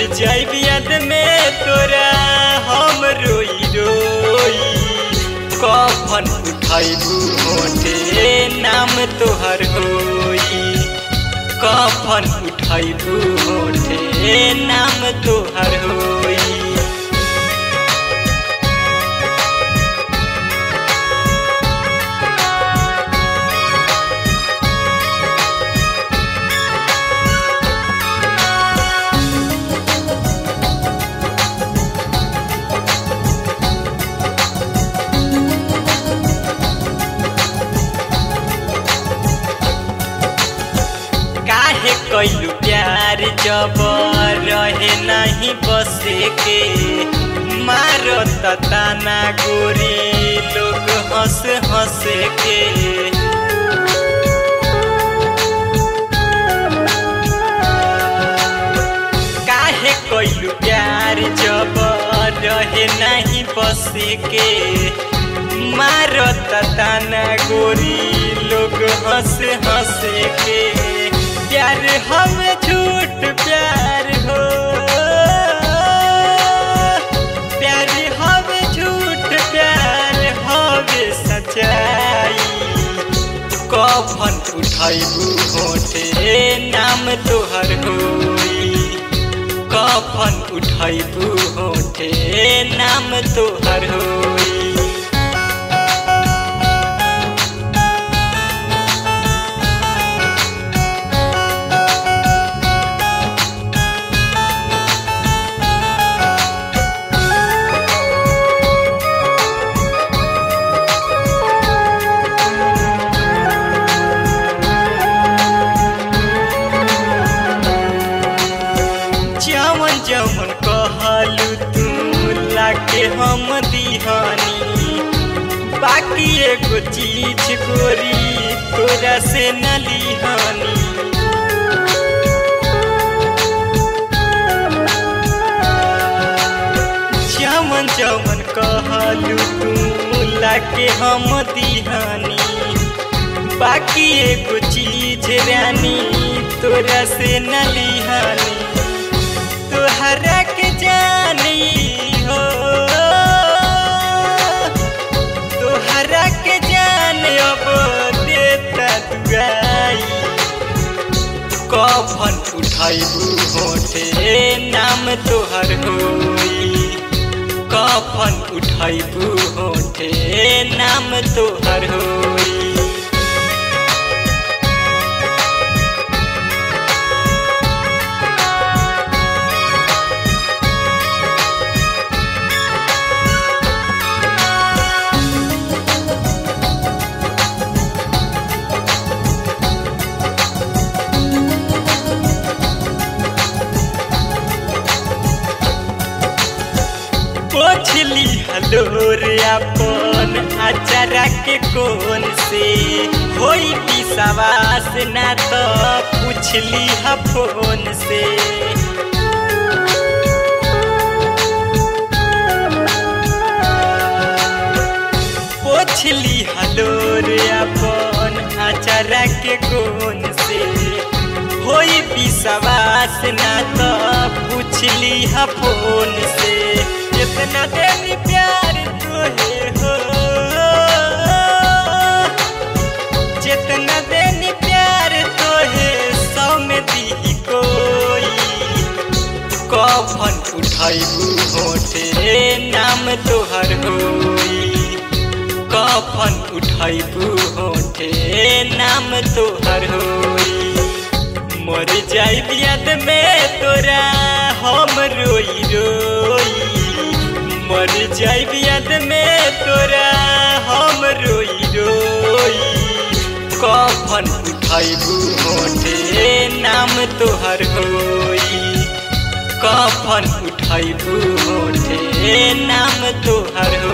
जाइब याद में तोरा हम रोई रोई, कफन उठाइबू होठे नाम तोहर होई, कफन उठाइबू होठे नाम तोहर होई। कैलू प्यार जब रहे नहीं बसे के, मारत ताना गोरी लोग हंस हंस के। काहे कैलू प्यार जब रहे नहीं बसे के, मारत ताना गोरी लोग हंस हंस के। प्यार हम झूठ प्यार हो, प्यार हम झूठ प्यार हवे सच्चाई, कफन उठाइबू होठे नाम तोहर होई, कफन उठाइबू होठे नाम तोहर होई। जमन कहलू तू लाके हम दीहानी, बाकी एगो चीज गोरी तोरा से न लिहानी। जमन जमन कहलू तू लाके हम दीहानी, बाकी एगो चीज रानी तोरा से न लिहानी। तोहरा के जानी हो, तोहरा के जान अब देता दुआई, कफन उठाइबू होठे नाम तोहर होई, कफन उठाइबू होठे नाम तोहर होई। पूछली हलोर अपन अचारा के कौन से होई विश्वास ना तो पूछली ह फोन से। पूछली हलोर अपन अचारा के कौन से होई विश्वास ना तो पूछली ह फोन से। जितना देनी प्यार तोहे हो, जितना देनी प्यार तोहे सौ में दी कोई, कफन उठाइबू होठे नाम तोहर होई, कफन उठाइबू होठे नाम तोहर होई। मर जाइब याद में तोरा हम रोई रोई, मर जाइब याद में तोरा हम रोई रोई, कफन उठाइबू होठे नाम तोहर होई, कफन उठाइबू होठे नाम तोहर